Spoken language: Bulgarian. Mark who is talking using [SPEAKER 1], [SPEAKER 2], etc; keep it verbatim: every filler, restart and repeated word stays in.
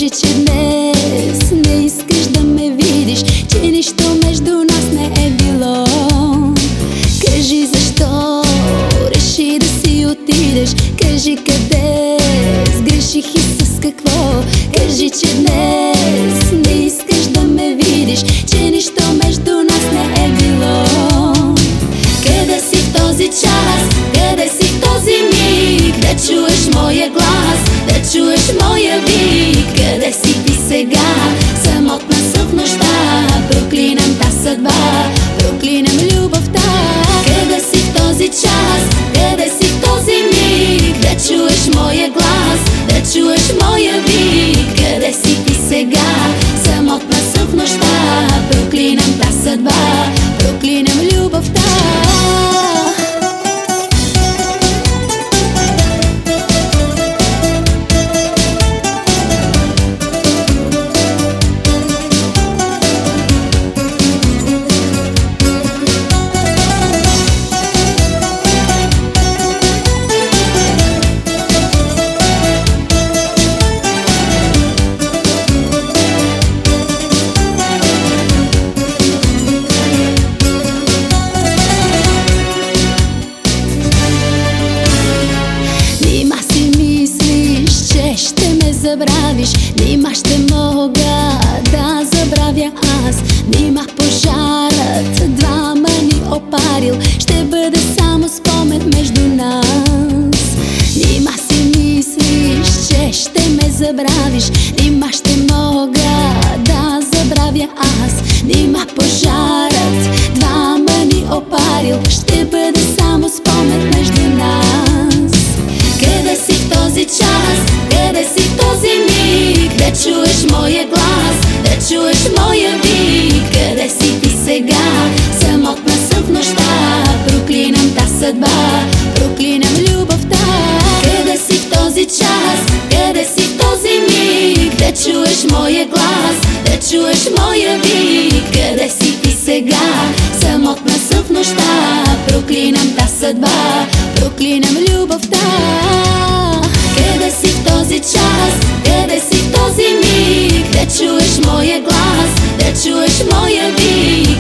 [SPEAKER 1] Кажи, че днес не искаш да ме видиш, че нищо между нас не е било. Кажи защо реши да си отидеш, кажи къде сгреших и с какво. Кажи, че днес не искаш да ме видиш, че нищо между нас не е било. Къде си в този час, къде си в този миг, да чуеш моя глас, да чуеш моя вик. Къде си ти сега, самотна съм в нощта, проклинам та съдба, проклинам любовта. Къде си в този час, къде си в този миг, да чуеш моя глас, да чуеш моя вик. Къде си ти сега, самотна съм в нощта, проклинам та съдба, проклинам любовта. Забравиш, нима ще мога да забравя аз. Нима пожарът двама ни опарил, ще бъде само спомен между нас. Нима си мислиш, че ще ме забравиш, нима ще мога да забравя аз. Нима пожарът двама ни опарил, ще бъде само спомен между нас. Къде си в този час, къде си в този миг, да чуеш моя глас, да чуеш моя вик. Къде си ти сега, самотна съм в нощта, проклинам та съдба, проклинам любовта. Къде си в този час, къде си в този миг, да чуеш моя глас, да чуеш моя вик. Къде си ти сега, самотна съм в нощта, проклинам та съдба, проклинам любовта. Къде си в този час, къде си в този миг, да чуеш моя глас, да чуеш моя вик.